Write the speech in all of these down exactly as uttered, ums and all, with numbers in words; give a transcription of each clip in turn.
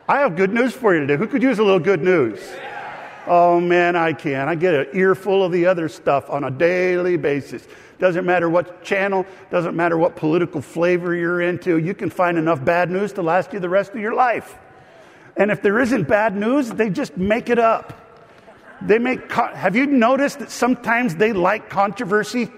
I have good news for you today. Who could use a little good news? Oh, man, I can. I get an earful of the other stuff on a daily basis. Doesn't matter what channel, doesn't matter what political flavor you're into. You can find enough bad news to last you the rest of your life. And if there isn't bad news, they just make it up. They make. Have you noticed that sometimes they like controversy?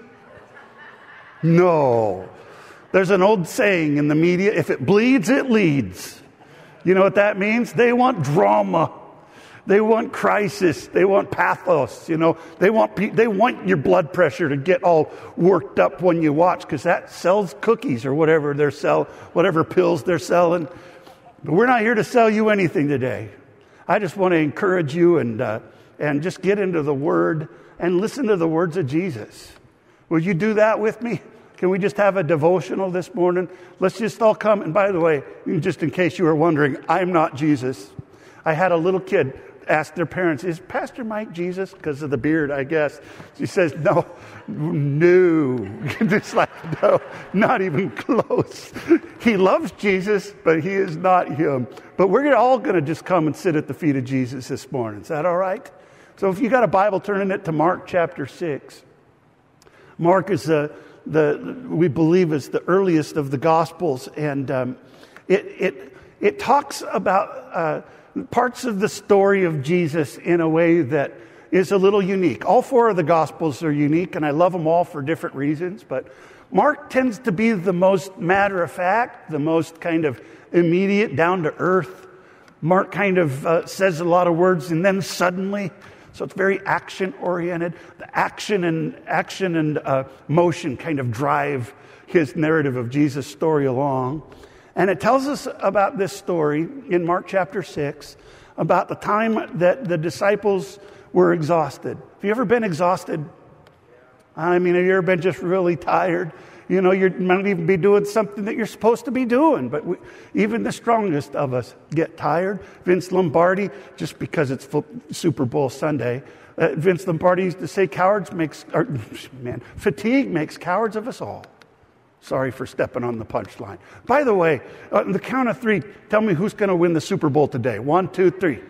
No. There's an old saying in the media, if it bleeds, it leads. You know what that means? They want drama. They want crisis. They want pathos. You know, they want they want your blood pressure to get all worked up when you watch, because that sells cookies or whatever they're sell, whatever pills they're selling. But we're not here to sell you anything today. I just want to encourage you and uh, and just get into the Word and listen to the words of Jesus. Would you do that with me? Can we just have a devotional this morning? Let's just all come. And by the way, just in case you were wondering, I'm not Jesus. I had a little kid ask their parents, is Pastor Mike Jesus? Because of the beard, I guess. She says, no, no. Just like, no, not even close. He loves Jesus, but he is not him. But we're all going to just come and sit at the feet of Jesus this morning. Is that all right? So if you got a Bible, turn it to Mark chapter six. Mark is a the we believe is the earliest of the Gospels, and um, it it it talks about uh, parts of the story of Jesus in a way that is a little unique. All four of the Gospels are unique, and I love them all for different reasons. But Mark tends to be the most matter of fact, the most kind of immediate, down to earth. Mark kind of uh, says a lot of words, and then suddenly. So it's very action-oriented. The action and action and uh, motion kind of drive his narrative of Jesus' story along. And it tells us about this story in Mark chapter six, about the time that the disciples were exhausted. Have you ever been exhausted? I mean, have you ever been just really tired? You know, you might even be doing something that you're supposed to be doing, but we, even the strongest of us get tired. Vince Lombardi, just because it's Super Bowl Sunday, uh, Vince Lombardi used to say, "Cowards makes or, man, fatigue makes cowards of us all." Sorry for stepping on the punchline. By the way, on the count of three, tell me who's going to win the Super Bowl today. One, two, three.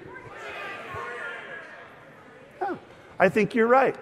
Oh, I think you're right.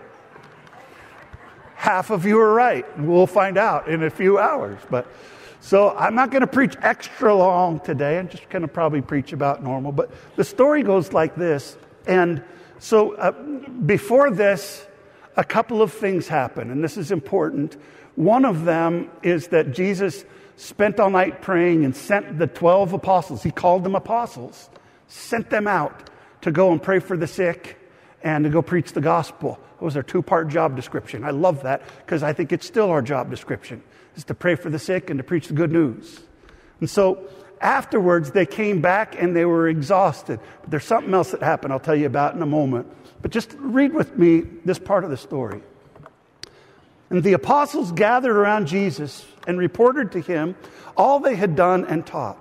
Half of you are right. We'll find out in a few hours. But so I'm not going to preach extra long today. I'm just going to probably preach about normal. But the story goes like this. And so uh, before this, a couple of things happen. And this is important. One of them is that Jesus spent all night praying and sent the twelve apostles. He called them apostles. Sent them out to go and pray for the sick and to go preach the gospel. It was our two-part job description. I love that because I think it's still our job description, is to pray for the sick and to preach the good news. And so afterwards, they came back and they were exhausted. But there's something else that happened I'll tell you about in a moment. But just read with me this part of the story. And the apostles gathered around Jesus and reported to him all they had done and taught.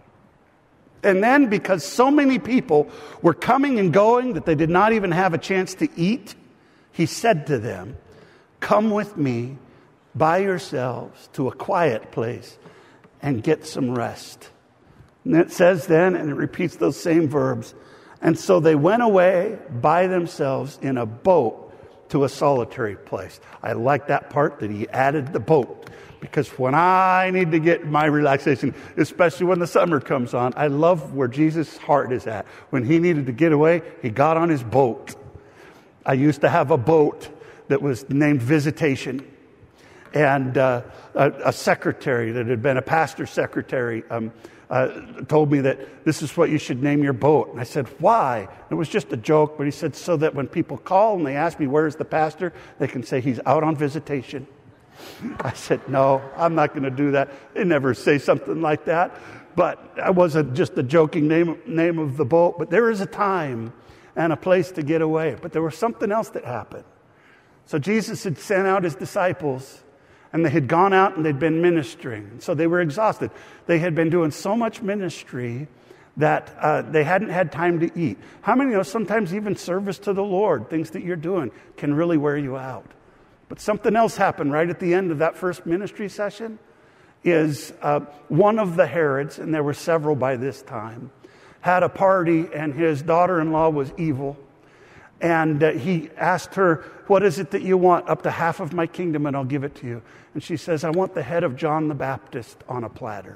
And then, because so many people were coming and going that they did not even have a chance to eat, he said to them, "Come with me by yourselves to a quiet place and get some rest." And it says then, and it repeats those same verbs, and so they went away by themselves in a boat to a solitary place. I like that part that he added the boat, because when I need to get my relaxation, especially when the summer comes on, I love where Jesus' heart is at. When he needed to get away, he got on his boat. I used to have a boat that was named Visitation. And uh, a, a secretary that had been a pastor's secretary um, uh, told me that this is what you should name your boat. And I said, why? It was just a joke, but he said, so that when people call and they ask me, where's the pastor? They can say he's out on visitation. I said, no, I'm not going to do that. They never say something like that. But I wasn't just a joking name, name of the boat. But there is a time and a place to get away. But there was something else that happened. So Jesus had sent out his disciples, and they had gone out and they'd been ministering. So they were exhausted. They had been doing so much ministry that uh, they hadn't had time to eat. How many know sometimes even service to the Lord, things that you're doing, can really wear you out? But something else happened right at the end of that first ministry session is uh, one of the Herods, and there were several by this time, had a party, and his daughter-in-law was evil. And uh, he asked her, what is it that you want? Up to half of my kingdom and I'll give it to you. And she says, I want the head of John the Baptist on a platter.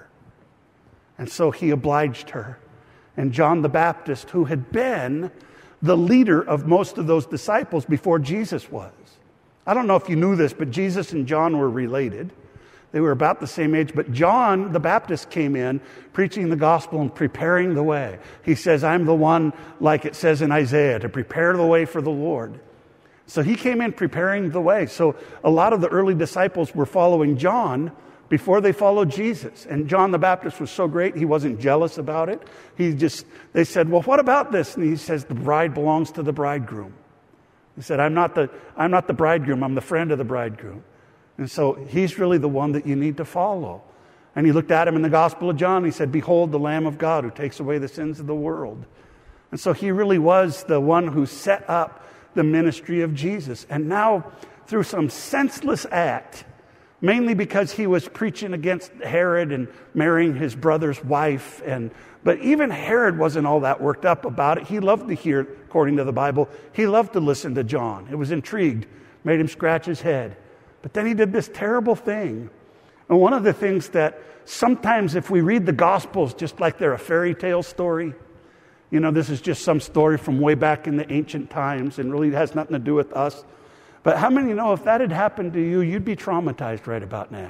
And so he obliged her. And John the Baptist, who had been the leader of most of those disciples before Jesus was. I don't know if you knew this, but Jesus and John were related. They were about the same age, but John the Baptist came in preaching the gospel and preparing the way. He says, I'm the one, like it says in Isaiah, to prepare the way for the Lord. So he came in preparing the way. So a lot of the early disciples were following John before they followed Jesus. And John the Baptist was so great, he wasn't jealous about it. He just, they said, well, what about this? And he says, the bride belongs to the bridegroom. He said, I'm not the, I'm not the bridegroom, I'm the friend of the bridegroom. And so he's really the one that you need to follow. And he looked at him in the Gospel of John. He said, behold, the Lamb of God who takes away the sins of the world. And so he really was the one who set up the ministry of Jesus. And now, through some senseless act, mainly because he was preaching against Herod and marrying his brother's wife. And but even Herod wasn't all that worked up about it. He loved to hear, according to the Bible, he loved to listen to John. It was intrigued, made him scratch his head. But then he did this terrible thing. And one of the things that sometimes if we read the Gospels just like they're a fairy tale story, you know, this is just some story from way back in the ancient times and really has nothing to do with us. But how many know if that had happened to you, you'd be traumatized right about now?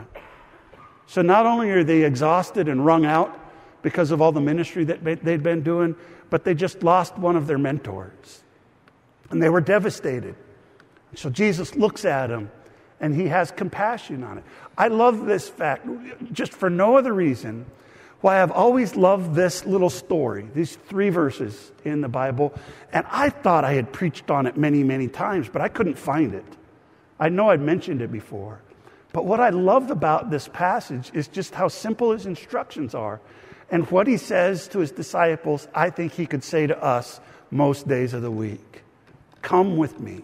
So not only are they exhausted and wrung out because of all the ministry that they'd been doing, but they just lost one of their mentors. And they were devastated. So Jesus looks at them and he has compassion on it. I love this fact, just for no other reason, why I've always loved this little story, these three verses in the Bible. And I thought I had preached on it many, many times, but I couldn't find it. I know I'd mentioned it before. But what I love about this passage is just how simple his instructions are. And what he says to his disciples, I think he could say to us most days of the week. Come with me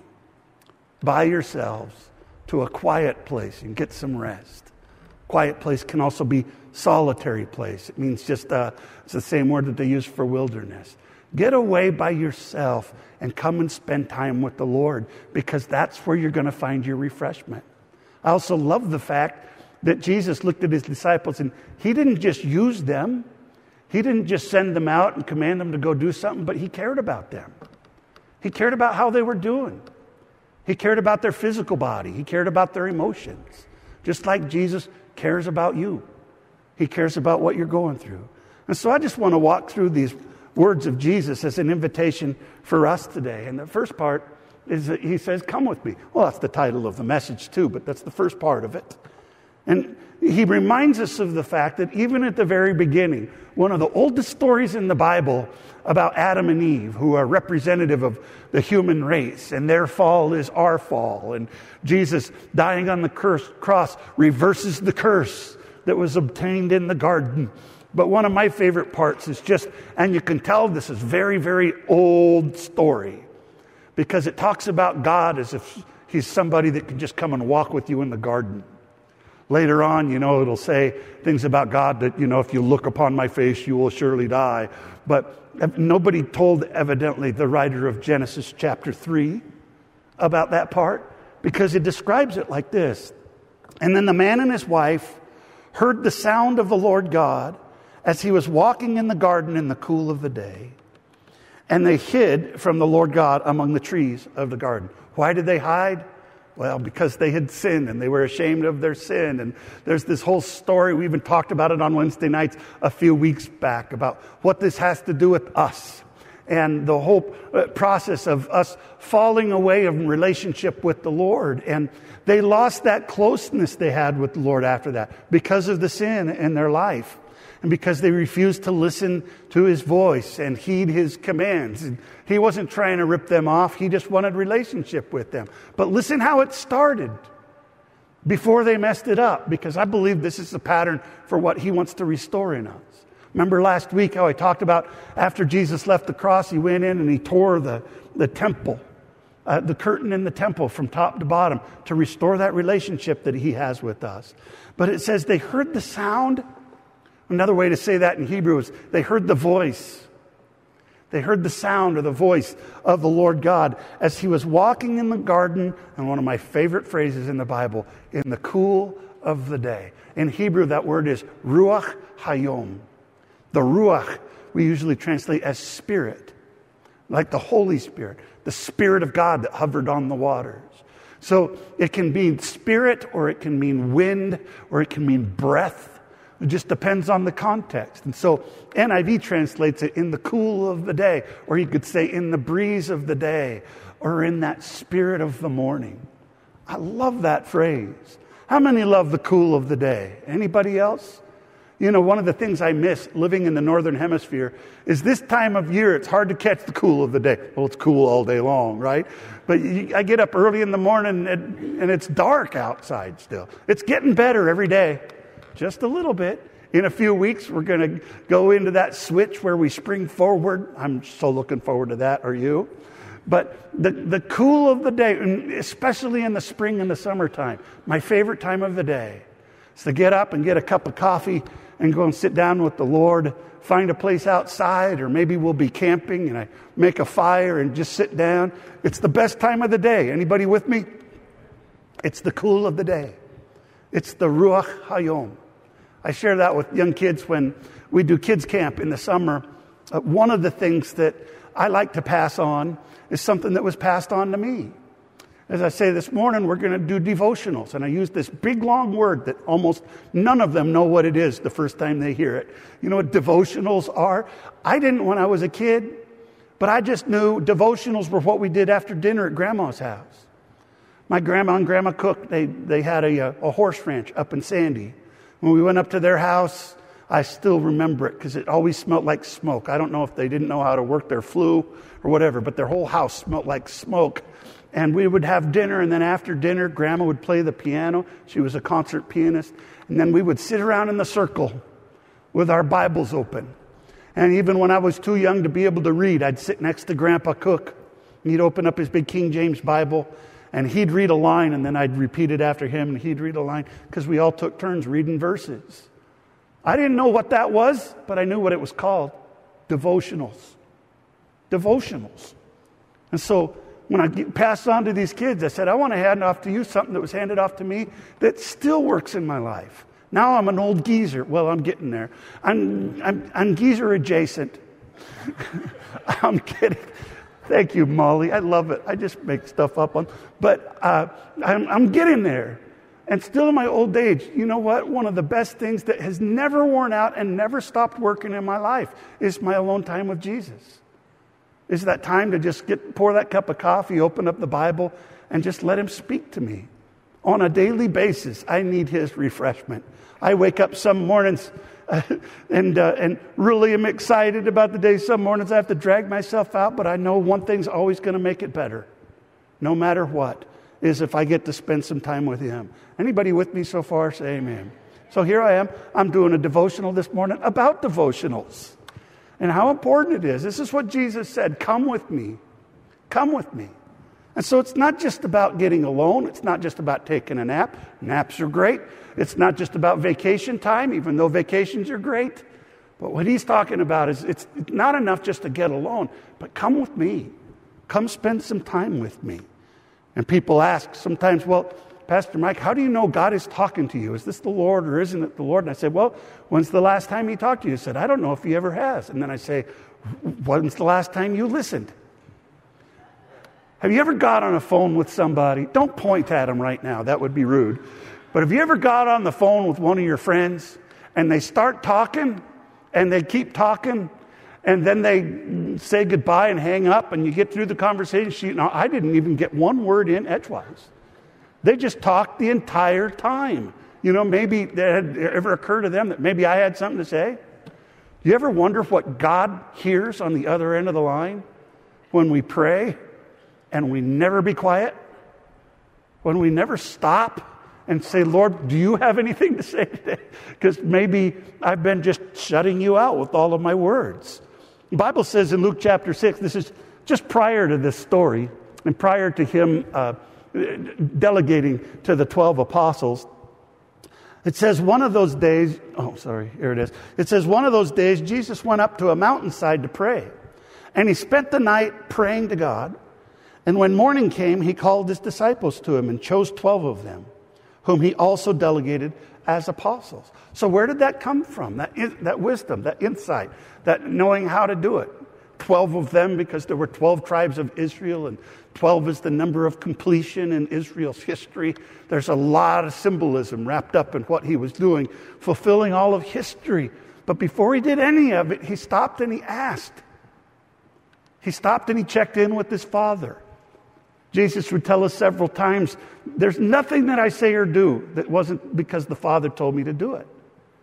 by yourselves to a quiet place and get some rest. Quiet place can also be solitary place. It means just, uh, it's the same word that they use for wilderness. Get away by yourself and come and spend time with the Lord, because that's where you're going to find your refreshment. I also love the fact that Jesus looked at his disciples and he didn't just use them. He didn't just send them out and command them to go do something, but he cared about them. He cared about how they were doing. He cared about their physical body. He cared about their emotions. Just like Jesus cares about you. He cares about what you're going through. And so I just want to walk through these words of Jesus as an invitation for us today. And the first part is that he says, come with me. Well, that's the title of the message too, but that's the first part of it. And he reminds us of the fact that even at the very beginning, one of the oldest stories in the Bible about Adam and Eve, who are representative of the human race, and their fall is our fall. And Jesus dying on the curse, cross reverses the curse that was obtained in the garden. But one of my favorite parts is just, and you can tell this is very, very old story, because it talks about God as if he's somebody that can just come and walk with you in the garden. Later on, you know, it'll say things about God that, you know, if you look upon my face, you will surely die. But nobody told, evidently, the writer of Genesis chapter three about that part, because it describes it like this. And then the man and his wife heard the sound of the Lord God as he was walking in the garden in the cool of the day. And they hid from the Lord God among the trees of the garden. Why did they hide? Well, because they had sinned and they were ashamed of their sin. And there's this whole story. We even talked about it on Wednesday nights a few weeks back about what this has to do with us and the whole process of us falling away in relationship with the Lord. And they lost that closeness they had with the Lord after that because of the sin in their life. And because they refused to listen to his voice and heed his commands. And he wasn't trying to rip them off. He just wanted relationship with them. But listen how it started before they messed it up. Because I believe this is the pattern for what he wants to restore in us. Remember last week how I talked about after Jesus left the cross, he went in and he tore the, the temple, uh, the curtain in the temple from top to bottom to restore that relationship that he has with us. But it says they heard the sound. Another way to say that in Hebrew is they heard the voice They heard the sound or the voice of the Lord God as he was walking in the garden, and one of my favorite phrases in the Bible, in the cool of the day. In Hebrew, that word is ruach hayom. The ruach we usually translate as spirit, like the Holy Spirit, the Spirit of God that hovered on the waters. So it can mean spirit, or it can mean wind, or it can mean breath. It just depends on the context. And so N I V translates it in the cool of the day, or you could say in the breeze of the day, or in that spirit of the morning. I love that phrase. How many love the cool of the day? Anybody else? You know, one of the things I miss living in the Northern Hemisphere is this time of year, it's hard to catch the cool of the day. Well, it's cool all day long, right? But you, I get up early in the morning and, and it's dark outside still. It's getting better every day, just a little bit. In a few weeks, we're going to go into that switch where we spring forward. I'm so looking forward to that. Are you? But the, the cool of the day, especially in the spring and the summertime, my favorite time of the day is to get up and get a cup of coffee and go and sit down with the Lord, find a place outside, or maybe we'll be camping and I make a fire and just sit down. It's the best time of the day. Anybody with me? It's the cool of the day. It's the Ruach Hayom. I share that with young kids when we do kids camp in the summer. Uh, one of the things that I like to pass on is something that was passed on to me. As I say this morning, we're going to do devotionals. And I use this big, long word that almost none of them know what it is the first time they hear it. You know what devotionals are? I didn't when I was a kid, but I just knew devotionals were what we did after dinner at Grandma's house. My grandma and Grandma Cook, they, they had a, a horse ranch up in Sandy. When we went up to their house, I still remember it because it always smelled like smoke. I don't know if they didn't know how to work their flue or whatever, but their whole house smelled like smoke. And we would have dinner, and then after dinner, Grandma would play the piano. She was a concert pianist. And then we would sit around in the circle with our Bibles open. And even when I was too young to be able to read, I'd sit next to Grandpa Cook. He'd open up his big King James Bible, and he'd read a line, and then I'd repeat it after him, and he'd read a line, because we all took turns reading verses. I didn't know what that was, but I knew what it was called. Devotionals. Devotionals. And so when I passed on to these kids, I said, I want to hand off to you something that was handed off to me that still works in my life. Now I'm an old geezer. Well, I'm getting there. I'm, I'm, I'm geezer adjacent. I'm kidding. Thank you, Molly. I love it. I just make stuff up on. But uh, I'm, I'm getting there. And still in my old age, you know what? One of the best things that has never worn out and never stopped working in my life is my alone time with Jesus. Is that time to just get pour that cup of coffee, open up the Bible, and just let him speak to me. On a daily basis, I need his refreshment. I wake up some mornings uh, and uh, and really am excited about the day. Some mornings I have to drag myself out, but I know one thing's always going to make it better, no matter what, is if I get to spend some time with him. Anybody with me so far? Say amen. So here I am. I'm doing a devotional this morning about devotionals. And how important it is. This is what Jesus said, come with me. Come with me. And so it's not just about getting alone. It's not just about taking a nap. Naps are great. It's not just about vacation time, even though vacations are great. But what he's talking about is it's not enough just to get alone, but come with me. Come spend some time with me. And people ask sometimes, well, Pastor Mike, how do you know God is talking to you? Is this the Lord or isn't it the Lord? And I said, well, when's the last time he talked to you? He said, I don't know if he ever has. And then I say, when's the last time you listened? Have you ever got on a phone with somebody? Don't point at them right now. That would be rude. But have you ever got on the phone with one of your friends and they start talking and they keep talking and then they say goodbye and hang up and you get through the conversation? You know, I didn't even get one word in edgewise. They just talked the entire time. You know, maybe it had ever occurred to them that maybe I had something to say. Do you ever wonder what God hears on the other end of the line when we pray and we never be quiet? When we never stop and say, Lord, do you have anything to say today? Because maybe I've been just shutting you out with all of my words. The Bible says in Luke chapter six, this is just prior to this story and prior to him uh, delegating to the twelve apostles. It says one of those days, oh, sorry, here it is. It says one of those days, Jesus went up to a mountainside to pray. And he spent the night praying to God. And when morning came, he called his disciples to him and chose twelve of them, whom he also delegated as apostles. So where did that come from? That, that wisdom, that insight, that knowing how to do it. Twelve of them because there were twelve tribes of Israel, and twelve is the number of completion in Israel's history. There's a lot of symbolism wrapped up in what he was doing, fulfilling all of history. But before he did any of it, he stopped and he asked. He stopped and he checked in with his Father. Jesus would tell us several times, there's nothing that I say or do that wasn't because the Father told me to do it.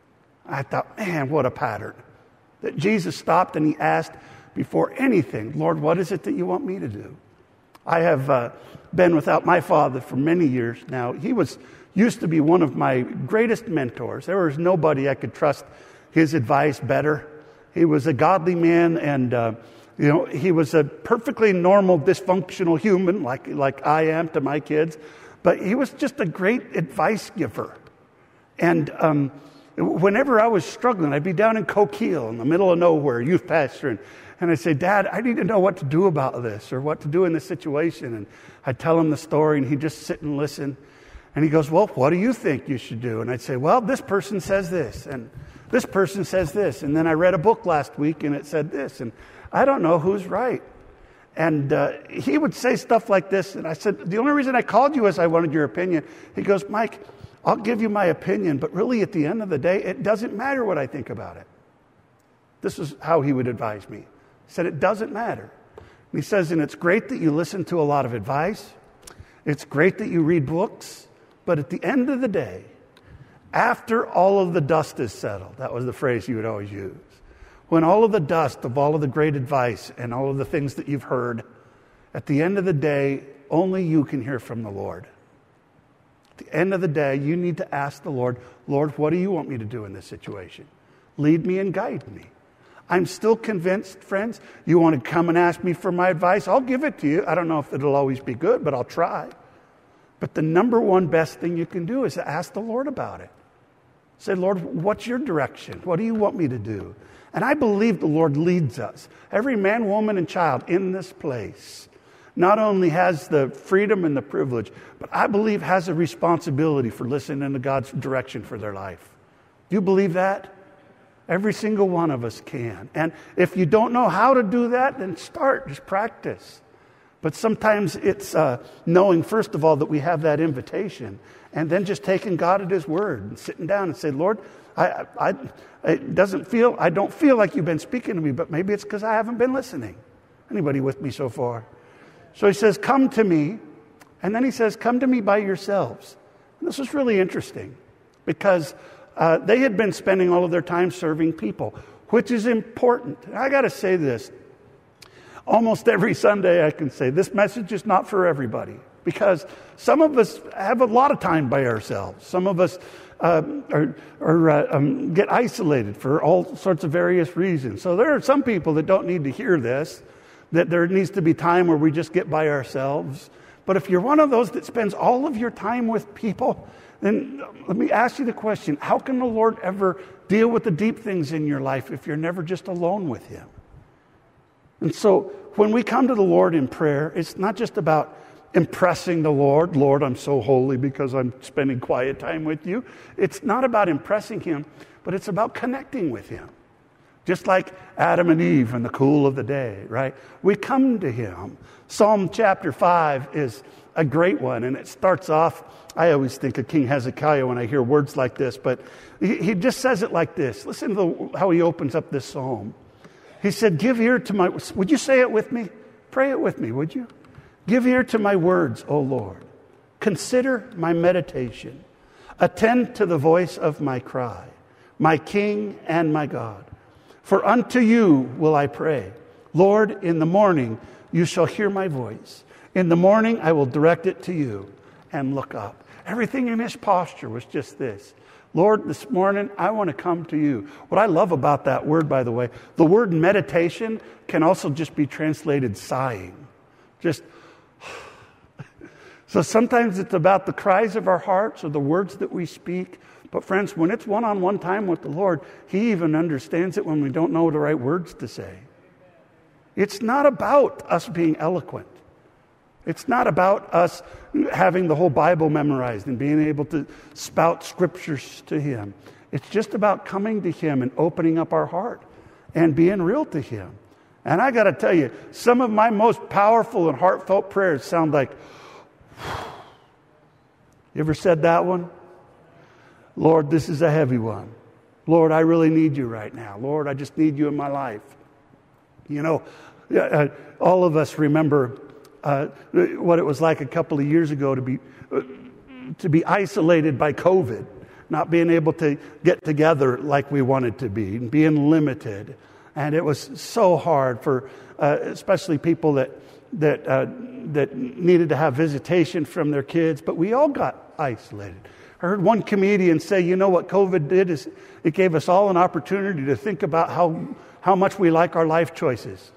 I thought, man, what a pattern. That Jesus stopped and he asked before anything, Lord, what is it that you want me to do? I have uh, been without my father for many years now. He was used to be one of my greatest mentors. There was nobody I could trust his advice better. He was a godly man, and uh, you know, he was a perfectly normal, dysfunctional human like, like I am to my kids. But he was just a great advice giver. And um, whenever I was struggling, I'd be down in Coquille in the middle of nowhere, youth pastor, and, and I'd say, Dad, I need to know what to do about this or what to do in this situation. And I'd tell him the story, and he'd just sit and listen. And he goes, well, what do you think you should do? And I'd say, well, this person says this, and this person says this. And then I read a book last week, and it said this. And I don't know who's right. And uh, he would say stuff like this. And I said, the only reason I called you is I wanted your opinion. He goes, Mike, I'll give you my opinion, but really at the end of the day, it doesn't matter what I think about it. This is how he would advise me. He said, it doesn't matter. And he says, and it's great that you listen to a lot of advice. It's great that you read books. But at the end of the day, after all of the dust is settled, that was the phrase he would always use, when all of the dust of all of the great advice and all of the things that you've heard, at the end of the day, only you can hear from the Lord. At the end of the day, you need to ask the Lord, Lord, what do you want me to do in this situation? Lead me and guide me. I'm still convinced, friends, you want to come and ask me for my advice, I'll give it to you. I don't know if it'll always be good, but I'll try. But the number one best thing you can do is to ask the Lord about it. Say, Lord, what's your direction? What do you want me to do? And I believe the Lord leads us. Every man, woman, and child in this place not only has the freedom and the privilege, but I believe has a responsibility for listening to God's direction for their life. Do you believe that? Every single one of us can. And if you don't know how to do that, then start, just practice. But sometimes it's uh, knowing, first of all, that we have that invitation, and then just taking God at his word and sitting down and say, Lord, I, I, it doesn't feel, I don't feel like you've been speaking to me, but maybe it's because I haven't been listening. Anybody with me so far? So he says, come to me. And then he says, come to me by yourselves. And this is really interesting because uh, they had been spending all of their time serving people, which is important. And I got to say this. Almost every Sunday I can say this message is not for everybody because some of us have a lot of time by ourselves. Some of us uh, are, are uh, um, get isolated for all sorts of various reasons. So there are some people that don't need to hear this, that there needs to be time where we just get by ourselves. But if you're one of those that spends all of your time with people, then let me ask you the question, how can the Lord ever deal with the deep things in your life if you're never just alone with him? And so when we come to the Lord in prayer, it's not just about impressing the Lord. Lord, I'm so holy because I'm spending quiet time with you. It's not about impressing him, but it's about connecting with him. Just like Adam and Eve in the cool of the day, right? We come to him. Psalm chapter five is a great one, and it starts off, I always think of King Hezekiah when I hear words like this, but he, he just says it like this. Listen to the, how he opens up this psalm. He said, give ear to my, would you say it with me? Pray it with me, would you? Give ear to my words, O Lord. Consider my meditation. Attend to the voice of my cry, my King and my God. For unto you will I pray. Lord, in the morning you shall hear my voice. In the morning I will direct it to you and look up. Everything in his posture was just this. Lord, this morning, I want to come to you. What I love about that word, by the way, the word meditation can also just be translated sighing. Just, so sometimes it's about the cries of our hearts or the words that we speak. But friends, when it's one-on-one time with the Lord, he even understands it when we don't know the right words to say. It's not about us being eloquent. It's not about us having the whole Bible memorized and being able to spout scriptures to Him. It's just about coming to Him and opening up our heart and being real to Him. And I got to tell you, some of my most powerful and heartfelt prayers sound like, you ever said that one? Lord, this is a heavy one. Lord, I really need you right now. Lord, I just need you in my life. You know, uh, all of us remember uh, what it was like a couple of years ago to be uh, to be isolated by COVID, not being able to get together like we wanted to be, and being limited. And it was so hard for uh, especially people that that uh, that needed to have visitation from their kids. But we all got isolated. I heard one comedian say, you know what COVID did is it gave us all an opportunity to think about how, how much we like our life choices.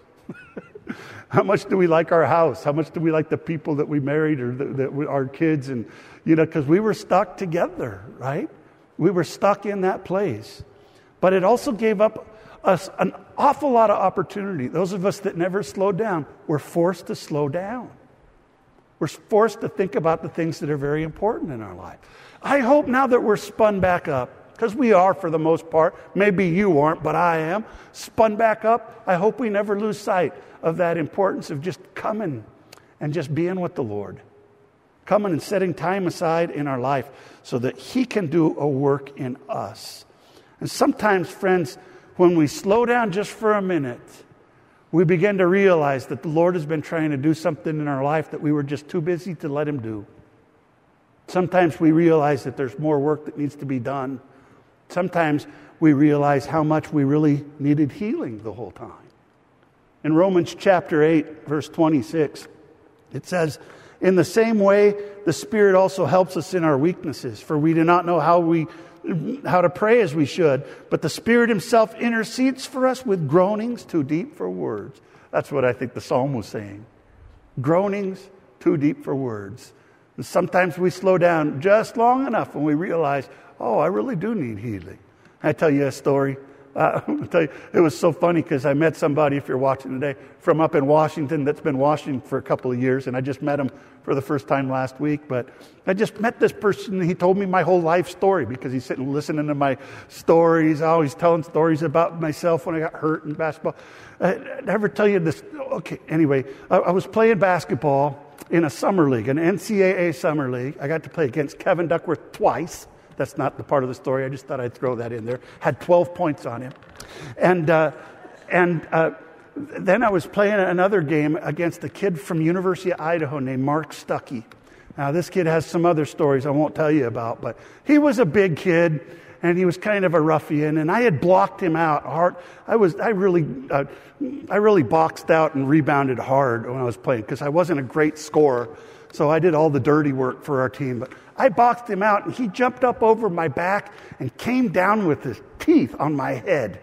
How much do we like our house? How much do we like the people that we married or that, that we, our kids? And, you know, because we were stuck together, right? We were stuck in that place. But it also gave up us an awful lot of opportunity. Those of us that never slowed down were forced to slow down. We're forced to think about the things that are very important in our life. I hope now that we're spun back up, because we are for the most part, maybe you aren't, but I am, spun back up, I hope we never lose sight of that importance of just coming and just being with the Lord. Coming and setting time aside in our life so that He can do a work in us. And sometimes, friends, when we slow down just for a minute, we begin to realize that the Lord has been trying to do something in our life that we were just too busy to let Him do. Sometimes we realize that there's more work that needs to be done. Sometimes we realize how much we really needed healing the whole time. In Romans chapter eight, verse twenty-six, it says, in the same way, the Spirit also helps us in our weaknesses, for we do not know how we how to pray as we should, but the Spirit Himself intercedes for us with groanings too deep for words. That's what I think the psalm was saying. Groanings too deep for words. And sometimes we slow down just long enough when we realize, oh, I really do need healing. I tell you a story. Uh, I'll tell you, it was so funny because I met somebody, if you're watching today, from up in Washington that's been washing for a couple of years, and I just met him for the first time last week. But I just met this person, and he told me my whole life story because he's sitting listening to my stories, always telling stories about myself when I got hurt in basketball. I never tell you this. Okay, anyway, I, I was playing basketball in a summer league, an N C double A summer league. I got to play against Kevin Duckworth twice. That's not the part of the story. I just thought I'd throw that in there. Had twelve points on him. And uh, and uh, then I was playing another game against a kid from University of Idaho named Mark Stuckey. Now, this kid has some other stories I won't tell you about, but he was a big kid, and he was kind of a ruffian, and I had blocked him out hard. I was, I really, uh, I really boxed out and rebounded hard when I was playing because I wasn't a great scorer, so I did all the dirty work for our team. But I boxed him out, and he jumped up over my back and came down with his teeth on my head.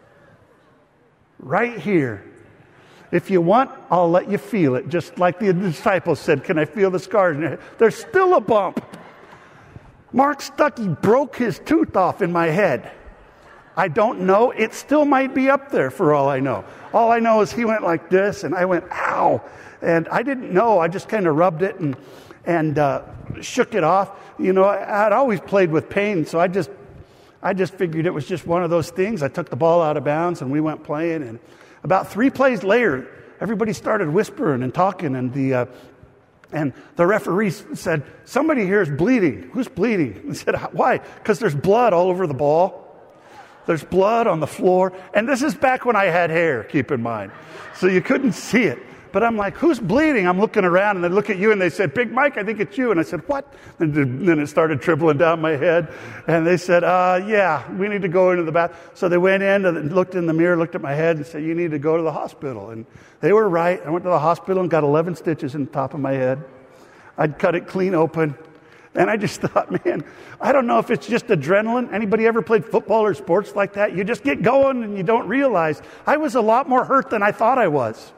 Right here. If you want, I'll let you feel it. Just like the disciples said, can I feel the scars? There's still a bump. Mark Stuckey broke his tooth off in my head. I don't know. It still might be up there for all I know. All I know is he went like this, and I went, ow. And I didn't know. I just kind of rubbed it and and uh, shook it off. You know, I, I'd always played with pain, so I just I just figured it was just one of those things. I took the ball out of bounds, and we went playing. And about three plays later, everybody started whispering and talking, and the uh, and the referee said, somebody here is bleeding. Who's bleeding? I said, why? Because there's blood all over the ball. There's blood on the floor. And this is back when I had hair, keep in mind. So you couldn't see it. But I'm like, who's bleeding? I'm looking around, and they look at you, and they said, Big Mike, I think it's you. And I said, what? And then it started dribbling down my head. And they said, uh, yeah, we need to go into the bath. So they went in and looked in the mirror, looked at my head, and said, you need to go to the hospital. And they were right. I went to the hospital and got eleven stitches in the top of my head. I'd cut it clean open. And I just thought, man, I don't know if it's just adrenaline. Anybody ever played football or sports like that? You just get going and you don't realize. I was a lot more hurt than I thought I was.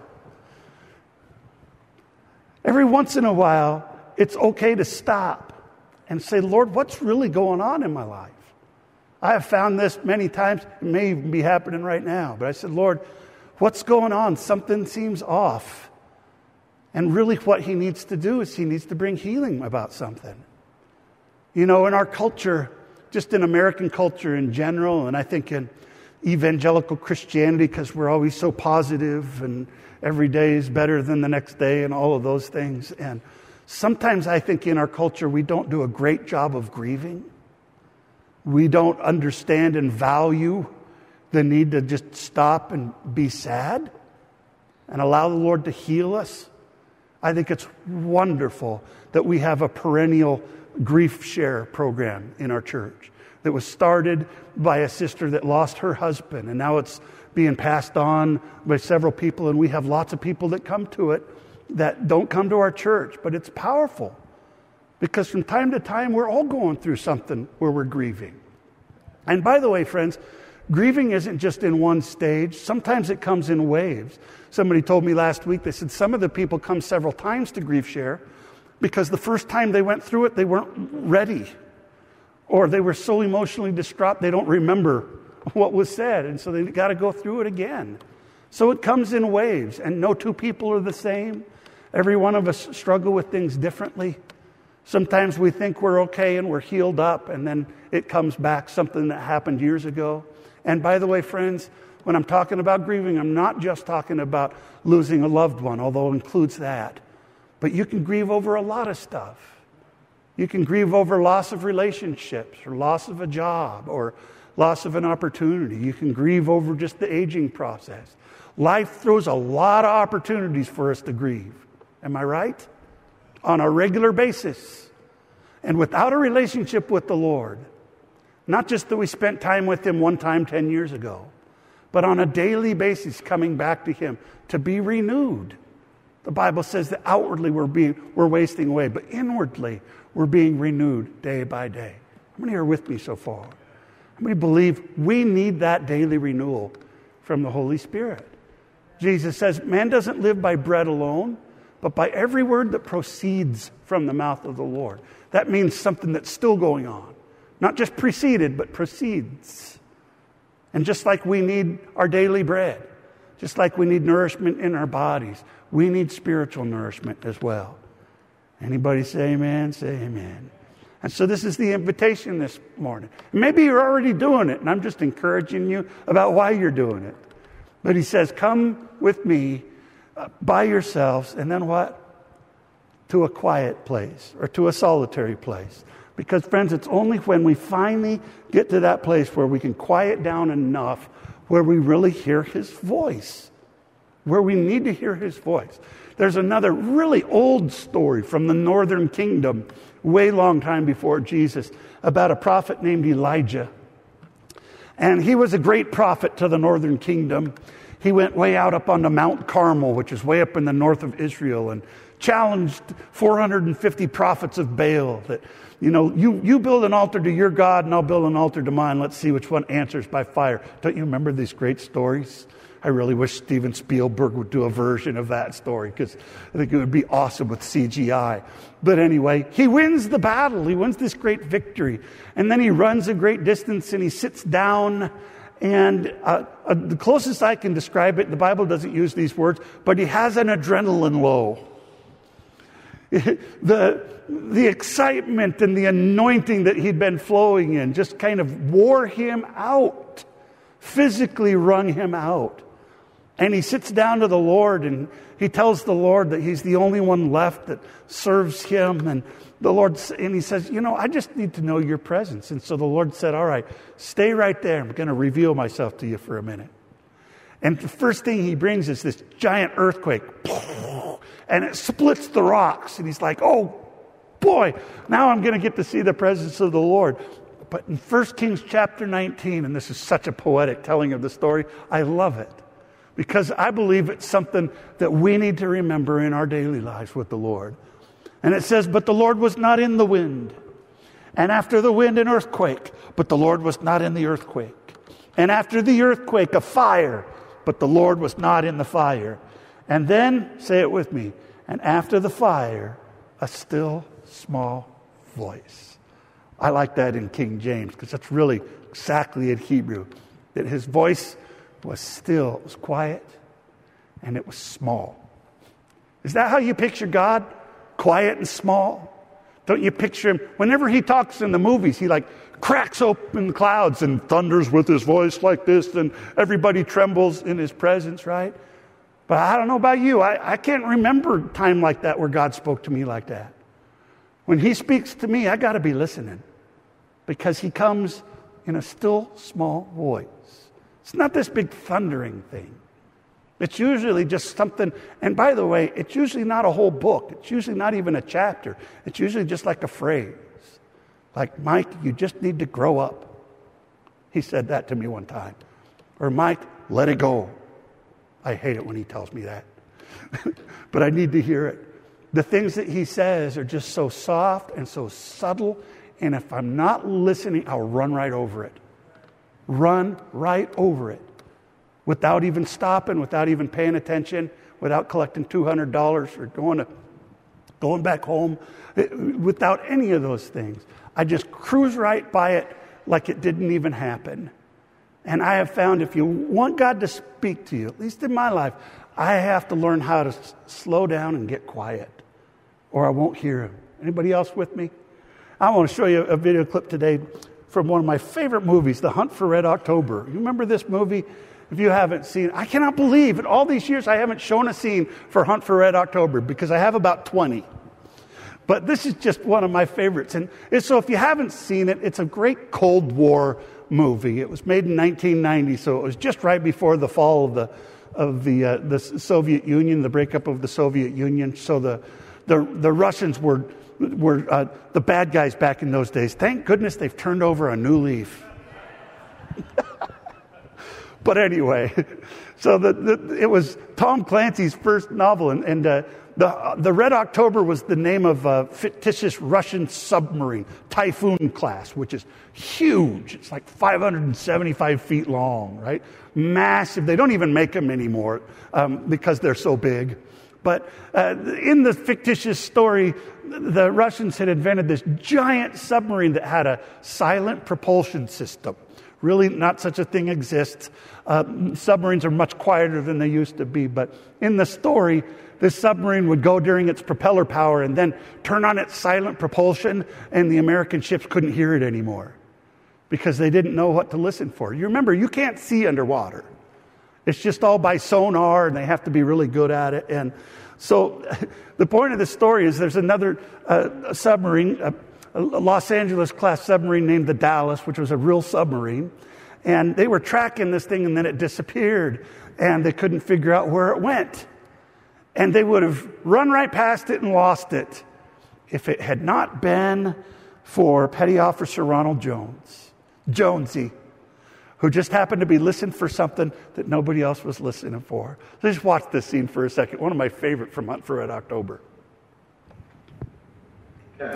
Every once in a while, it's okay to stop and say, Lord, what's really going on in my life? I have found this many times. It may even be happening right now. But I said, Lord, What's going on? Something seems off. And really what he needs to do is he needs to bring healing about something. You know, in our culture, just in American culture in general, and I think in evangelical Christianity, because we're always so positive and every day is better than the next day and all of those things. And sometimes I think in our culture we don't do a great job of grieving. We don't understand and value the need to just stop and be sad and allow the Lord to heal us. I think it's wonderful that we have a perennial grief share program in our church that was started by a sister that lost her husband, and now it's being passed on by several people, and we have lots of people that come to it that don't come to our church, but it's powerful because from time to time we're all going through something where we're grieving. And by the way, friends, grieving isn't just in one stage. Sometimes it comes in waves. Somebody told me last week, they said some of the people come several times to grief share because the first time they went through it, they weren't ready. Or they were so emotionally distraught, they don't remember what was said. And so they got to go through it again. So it comes in waves. And no two people are the same. Every one of us struggle with things differently. Sometimes we think we're okay and we're healed up, and then it comes back, something that happened years ago. And by the way, friends, when I'm talking about grieving, I'm not just talking about losing a loved one, although it includes that. But you can grieve over a lot of stuff. You can grieve over loss of relationships or loss of a job or loss of an opportunity. You can grieve over just the aging process. Life throws a lot of opportunities for us to grieve. Am I right? On a regular basis. And without a relationship with the Lord, not just that we spent time with Him one time ten years ago, but on a daily basis coming back to Him to be renewed. The Bible says that outwardly we're being we're wasting away, but inwardly we're being renewed day by day. How many are with me so far? How many believe we need that daily renewal from the Holy Spirit? Jesus says, man doesn't live by bread alone, but by every word that proceeds from the mouth of the Lord. That means something that's still going on. Not just preceded, but proceeds. And just like we need our daily bread, just like we need nourishment in our bodies, we need spiritual nourishment as well. Anybody say amen? Say amen. And so this is the invitation this morning. Maybe you're already doing it, and I'm just encouraging you about why you're doing it. But he says, come with me uh, by yourselves, and then what? To a quiet place or to a solitary place. Because, friends, it's only when we finally get to that place where we can quiet down enough where we really hear His voice, where we need to hear His voice. There's another really old story from the northern kingdom, way long time before Jesus, about a prophet named Elijah. And he was a great prophet to the northern kingdom. He went way out up onto Mount Carmel, which is way up in the north of Israel, and challenged four hundred fifty prophets of Baal that, you know, you, you build an altar to your God and I'll build an altar to mine. Let's see which one answers by fire. Don't you remember these great stories? I really wish Steven Spielberg would do a version of that story because I think it would be awesome with C G I. But anyway, he wins the battle. He wins this great victory. And then he runs a great distance and he sits down. And uh, uh, the closest I can describe it, the Bible doesn't use these words, but he has an adrenaline low. the, the excitement and the anointing that he'd been flowing in just kind of wore him out, physically wrung him out. And he sits down to the Lord and he tells the Lord that he's the only one left that serves him. And the Lord, and he says, you know, I just need to know your presence. And so the Lord said, all right, stay right there. I'm going to reveal myself to you for a minute. And the first thing he brings is this giant earthquake. And it splits the rocks. And he's like, oh, boy, now I'm going to get to see the presence of the Lord. But in First Kings chapter nineteen, and this is such a poetic telling of the story, I love it. Because I believe it's something that we need to remember in our daily lives with the Lord. And it says, but the Lord was not in the wind. And after the wind, an earthquake. But the Lord was not in the earthquake. And after the earthquake, a fire. But the Lord was not in the fire. And then, say it with me, and after the fire, a still small voice. I like that in King James because that's really exactly in Hebrew. That his voice was still, it was quiet, and it was small. Is that how you picture God? Quiet and small? Don't you picture him? Whenever he talks in the movies, he like cracks open the clouds and thunders with his voice like this, and everybody trembles in his presence, right? But I don't know about you. I, I can't remember a time like that where God spoke to me like that. When he speaks to me, I got to be listening, because he comes in a still small voice. It's not this big thundering thing. It's usually just something, and by the way, it's usually not a whole book. It's usually not even a chapter. It's usually just like a phrase. Like, Mike, you just need to grow up. He said that to me one time. Or, Mike, let it go. I hate it when he tells me that. But I need to hear it. The things that he says are just so soft and so subtle, and if I'm not listening, I'll run right over it. Run right over it. Without even stopping, without even paying attention, without collecting two hundred dollars or going to, going back home, without any of those things. I just cruise right by it like it didn't even happen. And I have found if you want God to speak to you, at least in my life, I have to learn how to s- slow down and get quiet, or I won't hear him. Anybody else with me? I want to show you a video clip today from one of my favorite movies, The Hunt for Red October. You remember this movie? If you haven't seen it, I cannot believe in all these years I haven't shown a scene for Hunt for Red October, because I have about twenty. But this is just one of my favorites. And so if you haven't seen it, it's a great Cold War movie. It was made in nineteen ninety, so it was just right before the fall of the of the uh, the Soviet Union, the breakup of the Soviet Union. So the the, the Russians were were uh, the bad guys back in those days. Thank goodness they've turned over a new leaf. But anyway, so the, the, it was Tom Clancy's first novel, and, and uh, the uh, the Red October was the name of a fictitious Russian submarine, Typhoon class, which is huge. It's like five hundred seventy-five feet long, right? Massive. They don't even make them anymore um, because they're so big. But uh, in the fictitious story, the Russians had invented this giant submarine that had a silent propulsion system. Really, not such a thing exists. Uh, submarines are much quieter than they used to be. But in the story, this submarine would go during its propeller power and then turn on its silent propulsion, and the American ships couldn't hear it anymore because they didn't know what to listen for. You remember, you can't see underwater. It's just all by sonar, and they have to be really good at it. And so the point of the story is there's another uh, submarine, a, a Los Angeles-class submarine named the Dallas, which was a real submarine. And they were tracking this thing, and then it disappeared, and they couldn't figure out where it went. And they would have run right past it and lost it if it had not been for Petty Officer Ronald Jones, Jonesy, who just happened to be listening for something that nobody else was listening for. So just watch this scene for a second. One of my favorite from Hunt for Red October. Okay.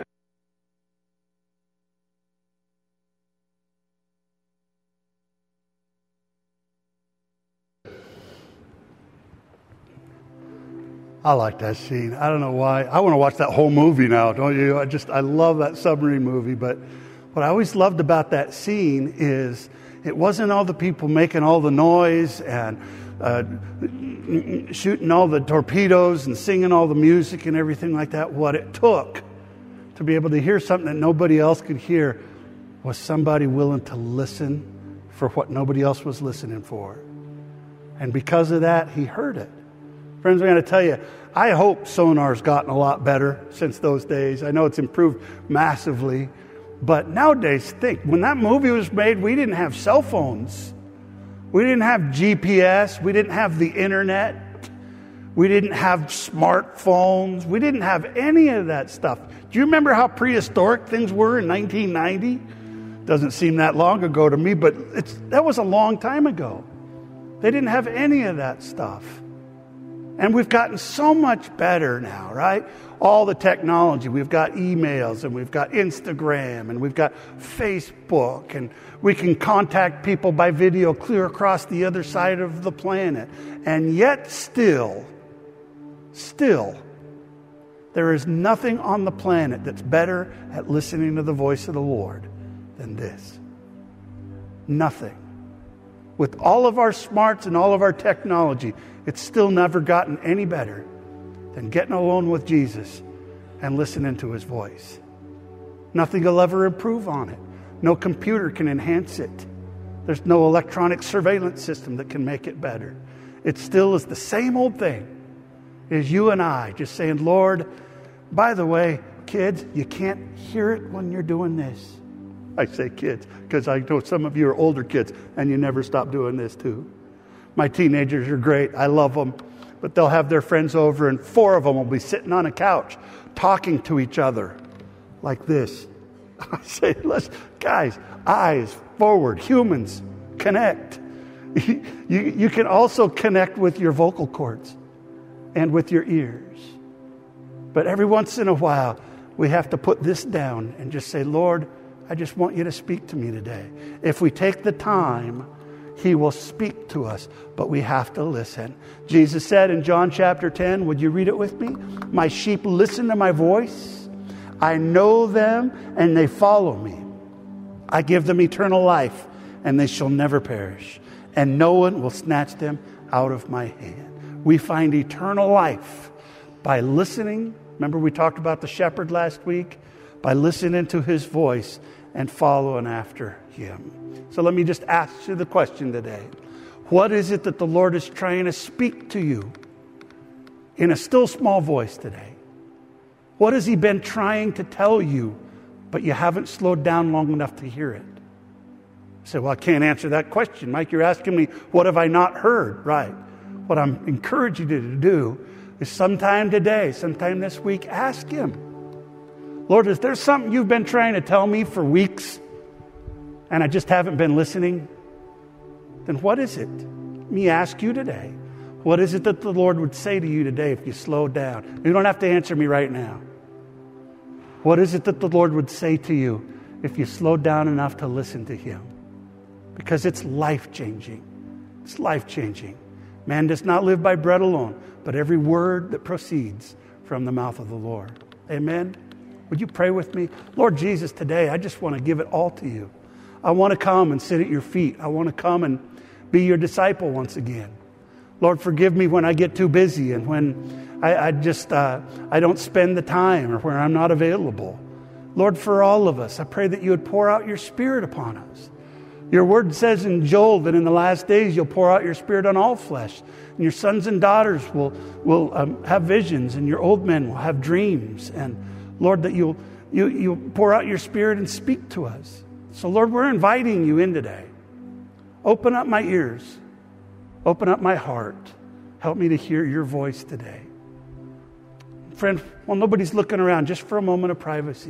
I like that scene. I don't know why. I want to watch that whole movie now, don't you? I just, I love that submarine movie. But what I always loved about that scene is it wasn't all the people making all the noise and uh, shooting all the torpedoes and singing all the music and everything like that. What it took to be able to hear something that nobody else could hear was somebody willing to listen for what nobody else was listening for. And because of that, he heard it. Friends, I'm going to tell you, I hope sonar's gotten a lot better since those days. I know it's improved massively. But nowadays, think, when that movie was made, we didn't have cell phones. We didn't have G P S. We didn't have the internet. We didn't have smartphones. We didn't have any of that stuff. Do you remember how prehistoric things were in nineteen ninety? Doesn't seem that long ago to me, but it's, that was a long time ago. They didn't have any of that stuff. And we've gotten so much better now, right? All the technology. We've got emails, and we've got Instagram, and we've got Facebook, and we can contact people by video clear across the other side of the planet. And yet still, still, there is nothing on the planet that's better at listening to the voice of the Lord than this. Nothing. With all of our smarts and all of our technology, it's still never gotten any better than getting alone with Jesus and listening to his voice. Nothing will ever improve on it. No computer can enhance it. There's no electronic surveillance system that can make it better. It still is the same old thing as you and I just saying, Lord, by the way, kids, you can't hear it when you're doing this. I say kids because I know some of you are older kids and you never stop doing this too. My teenagers are great. I love them. But they'll have their friends over and four of them will be sitting on a couch talking to each other like this. I say, let's, guys, eyes forward. Humans, connect. You, you, you can also connect with your vocal cords and with your ears. But every once in a while, we have to put this down and just say, Lord, I just want you to speak to me today. If we take the time, he will speak to us, but we have to listen. Jesus said in John chapter ten, would you read it with me? My sheep listen to my voice. I know them and they follow me. I give them eternal life and they shall never perish. And no one will snatch them out of my hand. We find eternal life by listening. Remember we talked about the shepherd last week? By listening to his voice and following after him. So let me just ask you the question today. What is it that the Lord is trying to speak to you in a still small voice today? What has he been trying to tell you, but you haven't slowed down long enough to hear it? You say, well, I can't answer that question. Mike, you're asking me, what have I not heard? Right. What I'm encouraging you to do is sometime today, sometime this week, ask him. Lord, is there something you've been trying to tell me for weeks and I just haven't been listening? Then what is it? Let me ask you today. What is it that the Lord would say to you today if you slow down? You don't have to answer me right now. What is it that the Lord would say to you if you slow down enough to listen to him? Because it's life-changing. It's life-changing. Man does not live by bread alone, but every word that proceeds from the mouth of the Lord. Amen? Would you pray with me? Lord Jesus, today I just want to give it all to you. I want to come and sit at your feet. I want to come and be your disciple once again. Lord, forgive me when I get too busy and when I, I just uh, I don't spend the time or when I'm not available. Lord, for all of us, I pray that you would pour out your Spirit upon us. Your word says in Joel that in the last days you'll pour out your Spirit on all flesh. And your sons and daughters will, will um, have visions and your old men will have dreams. And Lord, that you'll, you, you'll pour out your Spirit and speak to us. So Lord, we're inviting you in today. Open up my ears. Open up my heart. Help me to hear your voice today. Friend, while nobody's looking around, just for a moment of privacy.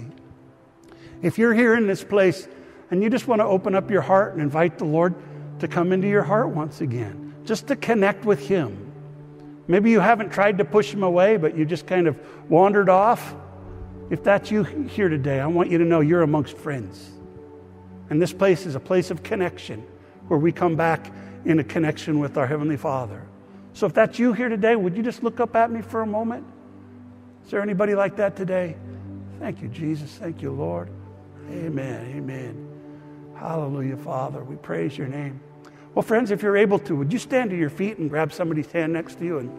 If you're here in this place and you just want to open up your heart and invite the Lord to come into your heart once again, just to connect with him. Maybe you haven't tried to push him away, but you just kind of wandered off. If that's you here today, I want you to know you're amongst friends. And this place is a place of connection where we come back in a connection with our Heavenly Father. So if that's you here today, would you just look up at me for a moment? Is there anybody like that today? Thank you, Jesus. Thank you, Lord. Amen. Amen. Hallelujah, Father. We praise your name. Well, friends, if you're able to, would you stand to your feet and grab somebody's hand next to you? And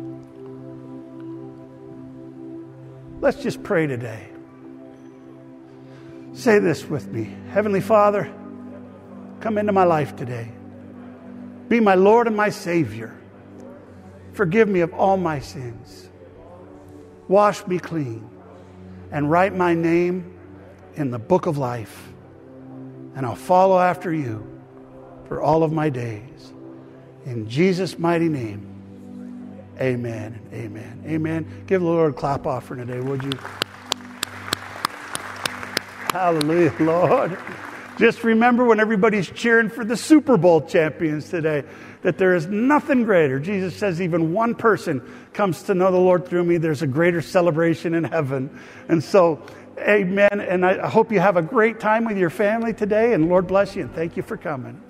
let's just pray today. Say this with me. Heavenly Father, come into my life today. Be my Lord and my Savior. Forgive me of all my sins. Wash me clean and write my name in the book of life. And I'll follow after you for all of my days. In Jesus' mighty name, amen and amen. Amen. Give the Lord a clap offering today, would you? Hallelujah, Lord. Just remember when everybody's cheering for the Super Bowl champions today, that there is nothing greater. Jesus says even one person comes to know the Lord through me. There's a greater celebration in heaven. And so, amen. And I hope you have a great time with your family today. And Lord bless you and thank you for coming.